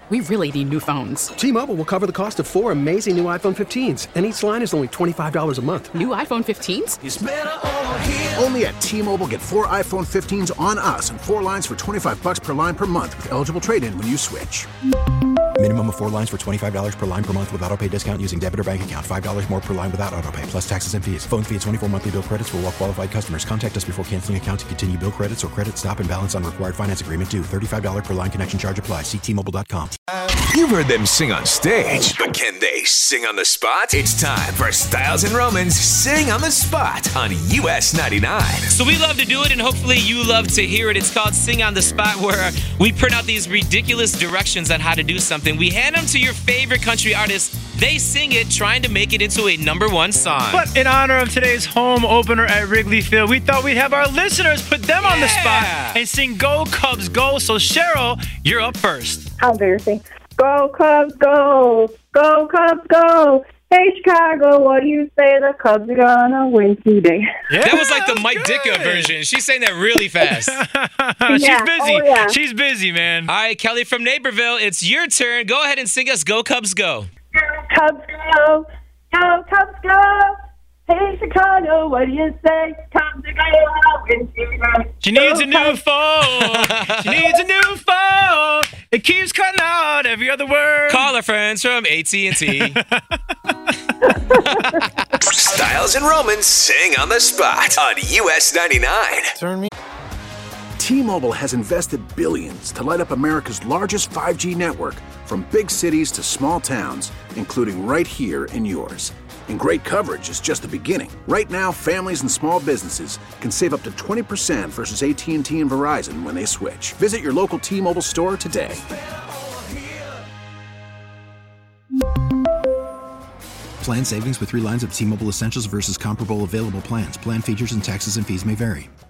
We really need new phones. T-Mobile will cover the cost of 4 amazing new iPhone 15s, and each line is only $25 a month. New iPhone 15s? It's better over here. Only at T-Mobile, get 4 iPhone 15s on us and 4 lines for $25 per line per month with eligible trade-in when you switch. Minimum of 4 lines for $25 per line per month with autopay discount using debit or bank account. $5 more per line without autopay, plus taxes and fees. Phone fee at 24 monthly bill credits for well-qualified customers. Contact us before canceling account to continue bill credits or credit stop and balance on required finance agreement due. $35 per line connection charge applies. See T-Mobile.com. You've heard them sing on stage, but can they sing on the spot? It's time for Styles and Roman's Sing on the Spot on US 99. So we love to do it, and hopefully you love to hear it. It's called Sing on the Spot, where we print out these ridiculous directions on how to do something. We hand them to your favorite country artist. They sing it, trying to make it into a #1 song. But in honor of today's home opener at Wrigley Field, we thought we'd have our listeners put them on the spot and sing Go Cubs Go. So Cheryl, you're up first. How embarrassing. Go Cubs go, go Cubs go. Hey Chicago, what do you say? The Cubs are gonna win today. Yeah, that was like the Mike Ditka version. She's saying that really fast. She's busy. Oh, yeah. She's busy, man. All right, Kelly from Naperville, it's your turn. Go ahead and sing us Go Cubs Go. Cubs go, go Cubs go. Hey Chicago, what do you say? Cubs are gonna win today. She needs a new phone. She needs a new phone. It keeps cutting out every other word. Call our friends from AT&T. Styles and Roman Sing on the Spot on US 99. T-Mobile has invested billions to light up America's largest 5G network, from big cities to small towns, including right here in yours. And great coverage is just the beginning. Right now, families and small businesses can save up to 20% versus AT&T and Verizon when they switch. Visit your local T-Mobile store today. Plan savings with 3 lines of T-Mobile Essentials versus comparable available plans. Plan features and taxes and fees may vary.